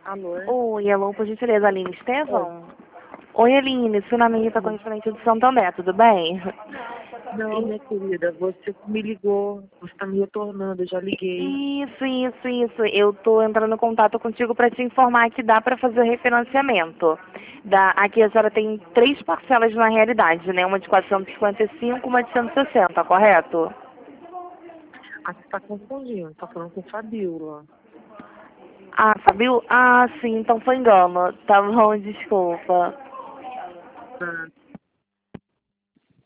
Alô? Oi, alô, por gentileza, Aline Oi. Estevão? Oi, Aline, Sunamita, correspondente do Santander, tudo bem? Não, minha querida, você me ligou, você está me retornando, eu já liguei. Isso. Eu tô entrando em contato contigo para te informar que dá para fazer o refinanciamento. Aqui a senhora tem 3 parcelas na realidade, né? Uma de 455, uma de 160, correto? Ah, você está confundindo, está falando com Fabiola. Ah, Fabio? Ah, sim, então foi engano. Tá bom, desculpa.